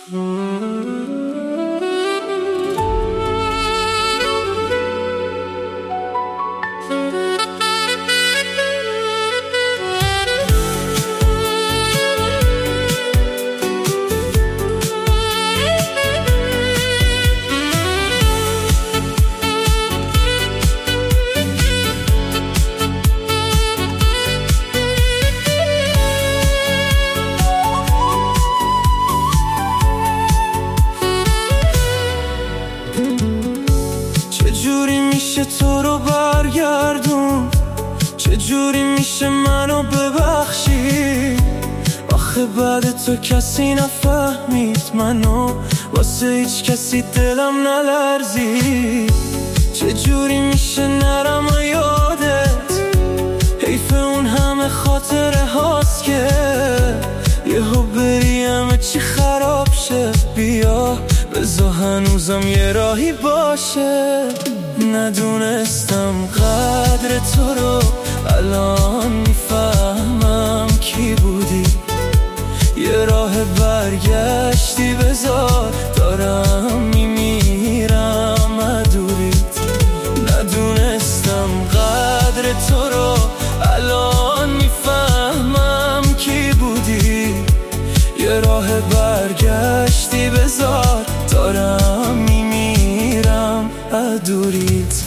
چجوری میشه تو رو برگردون؟ چجوری میشه منو ببخشی؟ آخه بعد تو کسی نفهمید منو، واسه هیچ کسی دلم نلرزید. چجوری میشه نرم یادت؟ حیف اون همه خاطره هاست که یهو بری همه چی خراب شه. بیا بذار هنوزم یه راهی باشه. ندونستم قدر تو رو، الان میفهمم کی بودی. یه راه برگشتی بذار، دارم میمیرم ادوریت. ندونستم قدر تو رو، الان میفهمم کی بودی. یه راه برگشتی بذار، دارم میمیرم ادوریت.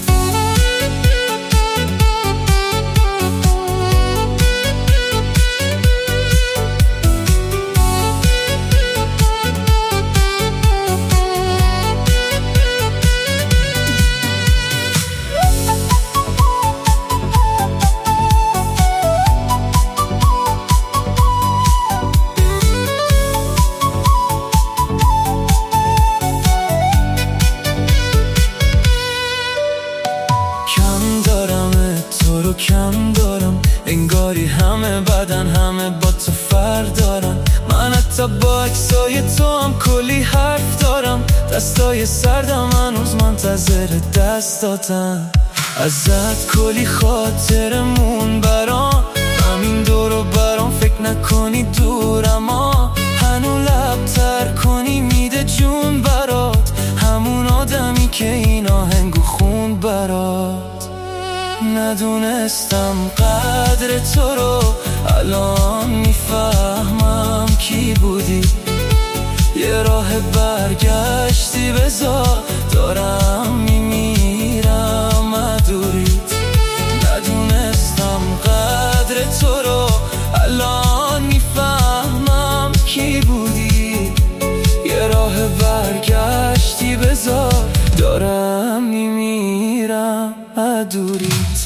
کم دارم انگاری همه بدن همه با تو فرق دارن. من حتی با عکسای تو هم کلی حرف دارم. دستای سردم هنوز منتظر دست دادن. ازت کلی خاطرمون برام، همین دورو برام فکر نکنی دورم. هنو لب تر کنی میده جون برات، همون آدمی که این آهنگو خوند برات. ندونستم قدر تو رو، الان میفهمم کی بودی. یه راه برگشتی بذار، دارم میمیرم ادوریت. ندونستم قدر تو رو، الان میفهمم کی بودی. یه راه برگشتی بذار، دارم میمیرم ادوریت.